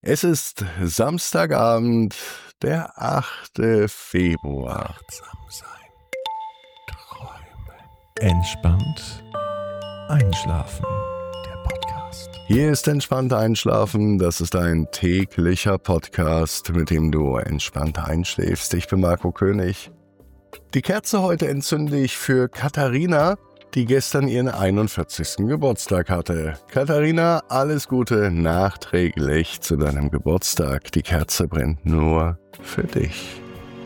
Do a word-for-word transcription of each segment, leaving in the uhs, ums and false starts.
Es ist Samstagabend, der achte Februar. Achtsam sein. Träumen. Entspannt einschlafen. Der Podcast. Hier ist Entspannt Einschlafen. Das ist ein täglicher Podcast, mit dem du entspannt einschläfst. Ich bin Marco König. Die Kerze heute entzünde ich für Katharina, die gestern ihren einundvierzigsten Geburtstag hatte. Katharina, alles Gute nachträglich zu deinem Geburtstag. Die Kerze brennt nur für dich.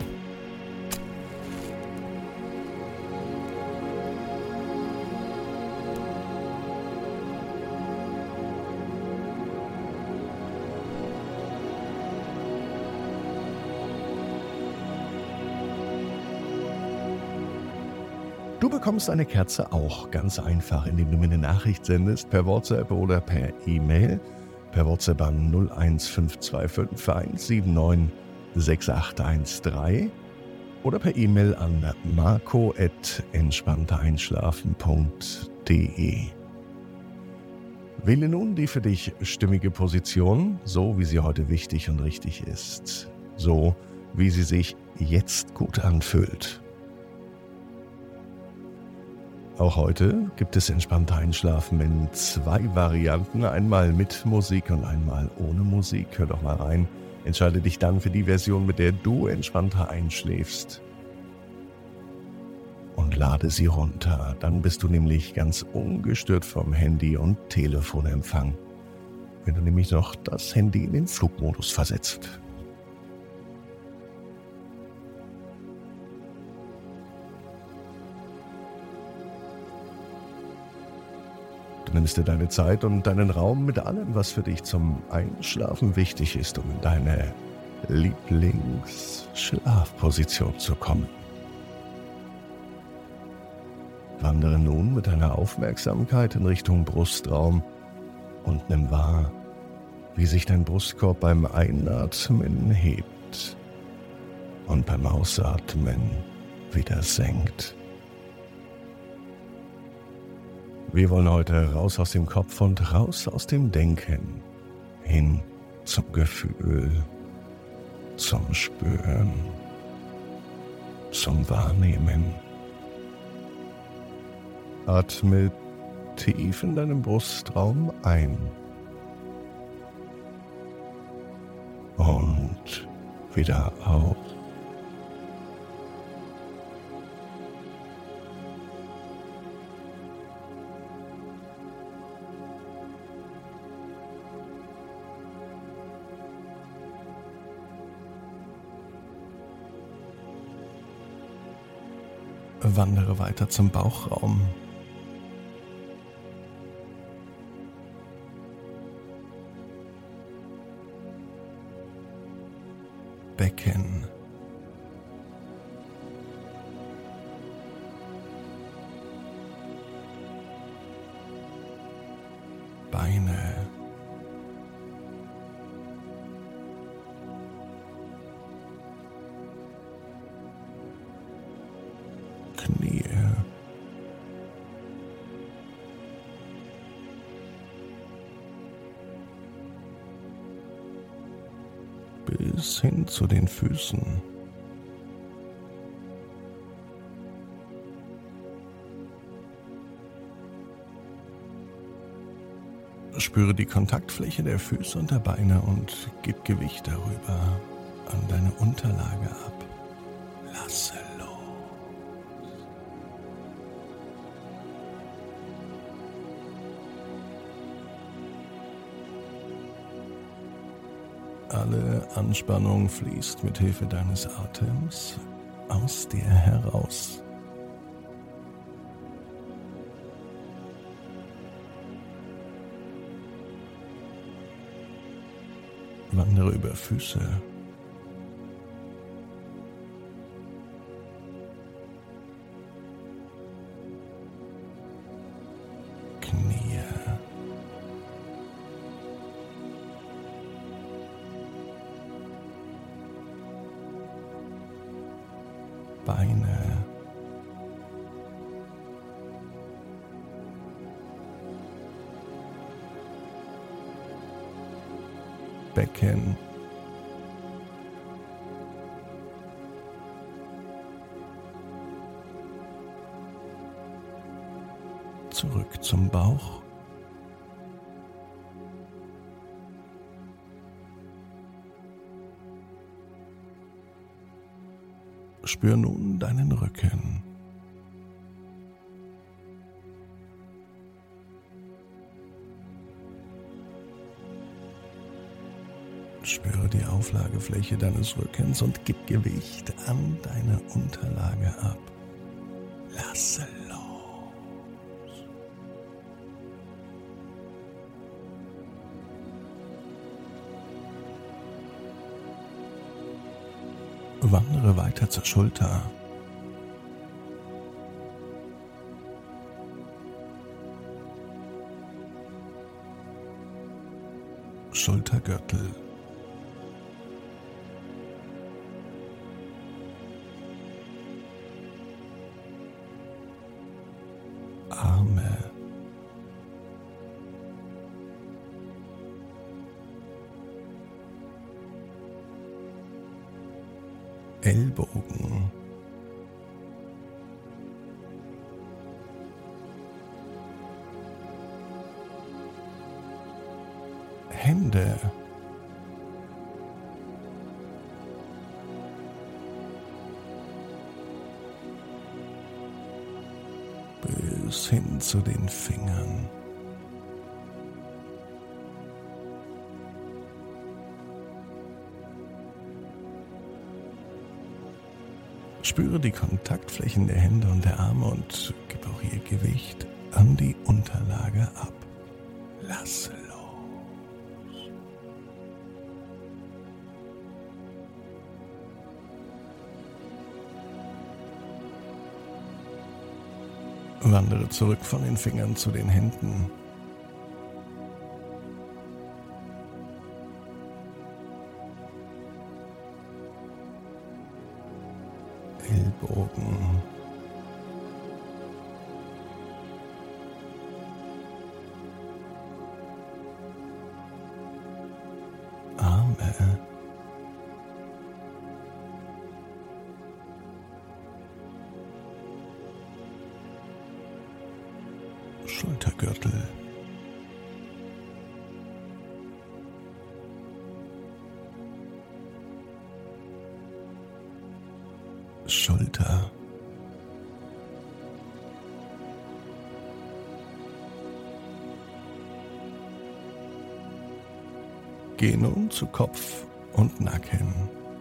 Du bekommst eine Kerze auch ganz einfach, indem du mir eine Nachricht sendest, per WhatsApp oder per E-Mail. Per WhatsApp an null eins fünf zwei fünf eins sieben neun sechs acht eins drei oder per E-Mail an marco at entspanntereinschlafen punkt de. Wähle nun die für dich stimmige Position, so wie sie heute wichtig und richtig ist. So wie sie sich jetzt gut anfühlt. Auch heute gibt es entspannte Einschlafen in zwei Varianten, einmal mit Musik und einmal ohne Musik. Hör doch mal rein. Entscheide dich dann für die Version, mit der du entspannter einschläfst. Und lade sie runter. Dann bist du nämlich ganz ungestört vom Handy- und Telefonempfang. Wenn du nämlich noch das Handy in den Flugmodus versetzt. Du nimmst dir deine Zeit und deinen Raum mit allem, was für dich zum Einschlafen wichtig ist, um in deine Lieblingsschlafposition zu kommen. Wandere nun mit deiner Aufmerksamkeit in Richtung Brustraum und nimm wahr, wie sich dein Brustkorb beim Einatmen hebt und beim Ausatmen wieder senkt. Wir wollen heute raus aus dem Kopf und raus aus dem Denken, hin zum Gefühl, zum Spüren, zum Wahrnehmen. Atme tief in deinem Brustraum ein und wieder aus. Wandere weiter zum Bauchraum. Becken. Beine. Knie. Bis hin zu den Füßen. Spüre die Kontaktfläche der Füße und der Beine und gib Gewicht darüber an deine Unterlage ab. Lasse los. Alle Anspannung fließt mit Hilfe deines Atems aus dir heraus. Wandere über Füße. Knie. Beine. Becken. Zurück zum Bauch. Spür nun deinen Rücken. Spüre die Auflagefläche deines Rückens und gib Gewicht an deine Unterlage ab. Lasse los. Wandere weiter zur Schulter. Schultergürtel. Arme. Ellbogen. Hände. Bis hin zu den Fingern. Spüre die Kontaktflächen der Hände und der Arme und gib auch ihr Gewicht an die Unterlage ab. Lasse los. Wandere zurück von den Fingern zu den Händen. Ellbogen. Arme. Schultergürtel. Schulter. Geh nun zu Kopf und Nacken.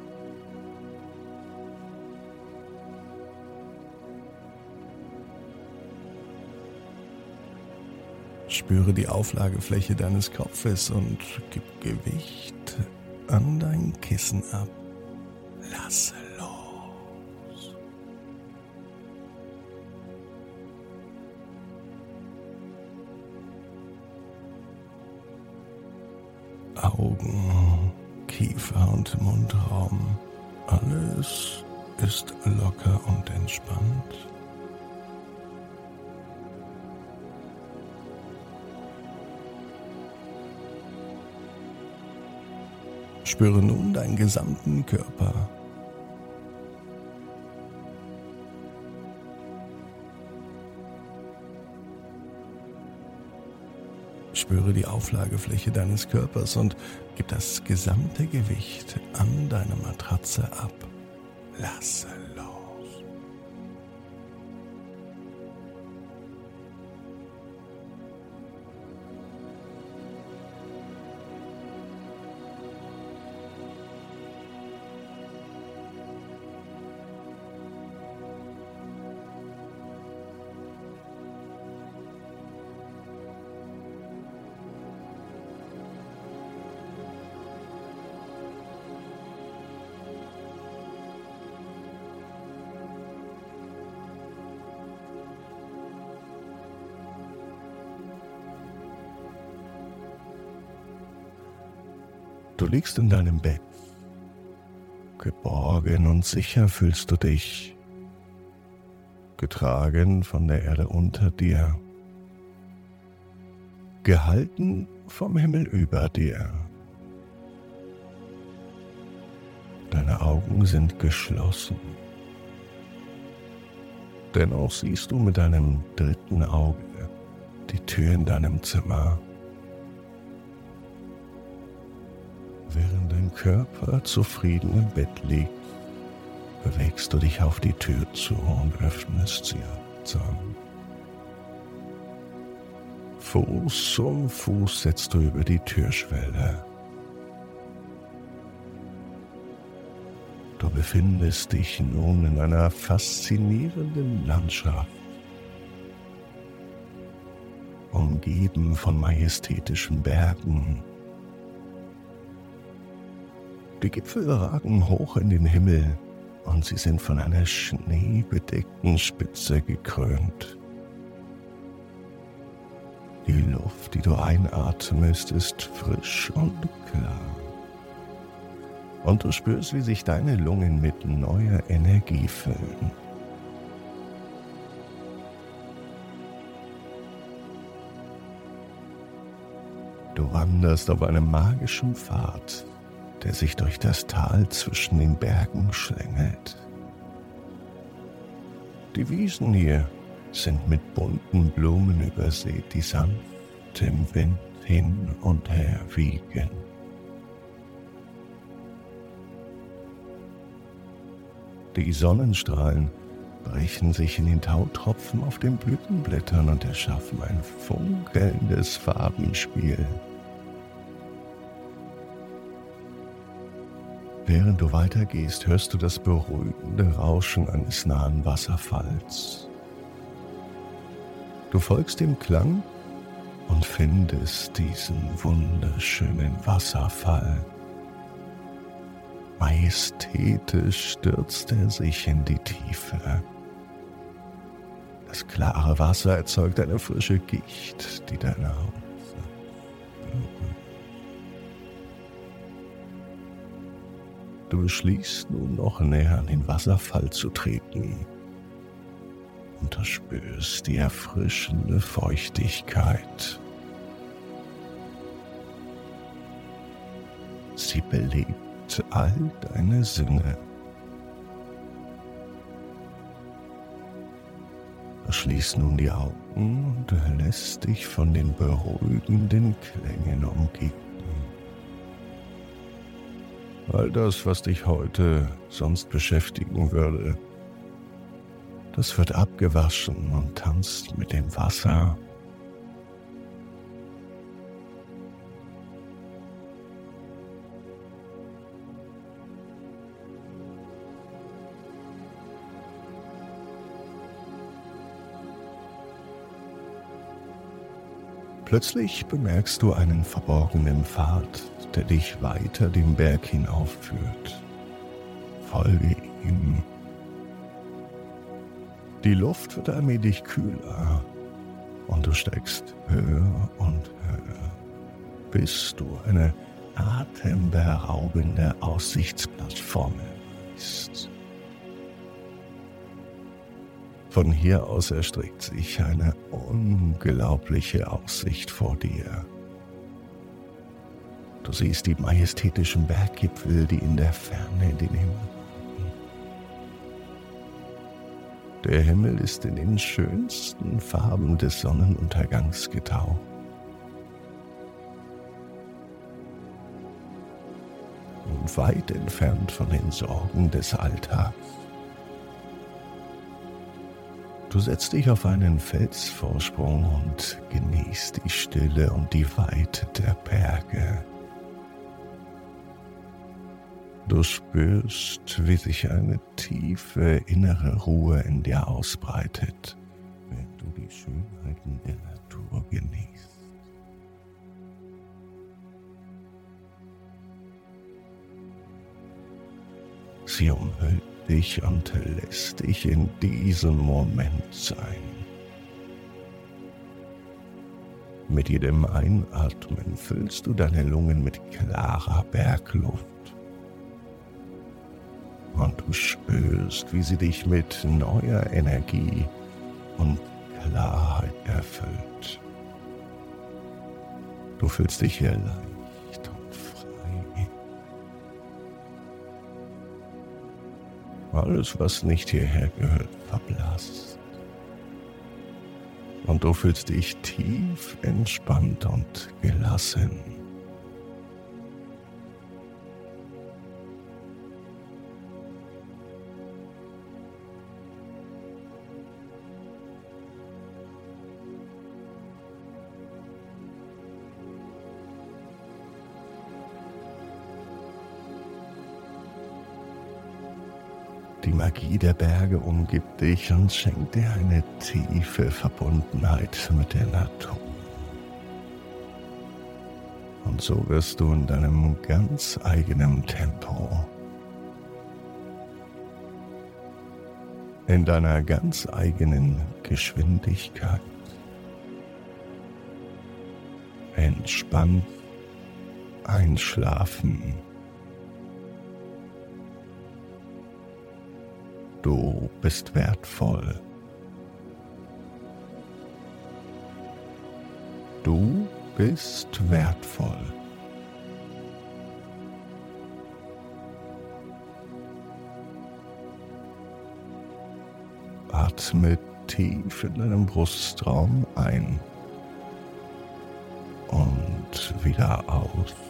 Spüre die Auflagefläche deines Kopfes und gib Gewicht an dein Kissen ab. Lasse los. Augen, Kiefer und Mundraum. Alles ist locker und entspannt. Spüre nun deinen gesamten Körper. Spüre die Auflagefläche deines Körpers und gib das gesamte Gewicht an deine Matratze ab. Lasse los. Du liegst in deinem Bett. Geborgen und sicher fühlst du dich. Getragen von der Erde unter dir. Gehalten vom Himmel über dir. Deine Augen sind geschlossen. Dennoch siehst du mit deinem dritten Auge die Tür in deinem Zimmer. Während dein Körper zufrieden im Bett liegt, bewegst du dich auf die Tür zu und öffnest sie achtsam. Fuß um Fuß setzt du über die Türschwelle. Du befindest dich nun in einer faszinierenden Landschaft, umgeben von majestätischen Bergen. Die Gipfel ragen hoch in den Himmel und sie sind von einer schneebedeckten Spitze gekrönt. Die Luft, die du einatmest, ist frisch und klar. Und du spürst, wie sich deine Lungen mit neuer Energie füllen. Du wanderst auf einem magischen Pfad, der sich durch das Tal zwischen den Bergen schlängelt. Die Wiesen hier sind mit bunten Blumen übersät, die sanft im Wind hin und her wiegen. Die Sonnenstrahlen brechen sich in den Tautropfen auf den Blütenblättern und erschaffen ein funkelndes Farbenspiel. Während du weitergehst, hörst du das beruhigende Rauschen eines nahen Wasserfalls. Du folgst dem Klang und findest diesen wunderschönen Wasserfall. Majestätisch stürzt er sich in die Tiefe. Das klare Wasser erzeugt eine frische Gicht, die deine Haut berührt. Du beschließt nun noch näher an den Wasserfall zu treten und du spürst die erfrischende Feuchtigkeit. Sie belebt all deine Sinne. Du schließt nun die Augen und lässt dich von den beruhigenden Klängen umgeben. All das, was dich heute sonst beschäftigen würde, das wird abgewaschen und tanzt mit dem Wasser. Plötzlich bemerkst du einen verborgenen Pfad, der dich weiter den Berg hinaufführt. Folge ihm. Die Luft wird allmählich kühler und du steigst höher und höher, bis du eine atemberaubende Aussichtsplattform erreichst. Von hier aus erstreckt sich eine unglaubliche Aussicht vor dir. Du siehst die majestätischen Berggipfel, die in der Ferne den Himmel ragen. Der Himmel ist in den schönsten Farben des Sonnenuntergangs getaucht. Und weit entfernt von den Sorgen des Alltags. Du setzt dich auf einen Felsvorsprung und genießt die Stille und die Weite der Berge. Du spürst, wie sich eine tiefe innere Ruhe in dir ausbreitet, während du die Schönheiten der Natur genießt. Sie umhüllt dich und lässt dich in diesem Moment sein. Mit jedem Einatmen füllst du deine Lungen mit klarer Bergluft. Und du spürst, wie sie dich mit neuer Energie und Klarheit erfüllt. Du fühlst dich hier leicht und frei. Alles, was nicht hierher gehört, verblasst. Und du fühlst dich tief entspannt und gelassen. Die Magie der Berge umgibt dich und schenkt dir eine tiefe Verbundenheit mit der Natur. Und so wirst du in deinem ganz eigenen Tempo, in deiner ganz eigenen Geschwindigkeit entspannt einschlafen. Du bist wertvoll. Du bist wertvoll. Atme tief in deinem Brustraum ein und wieder aus.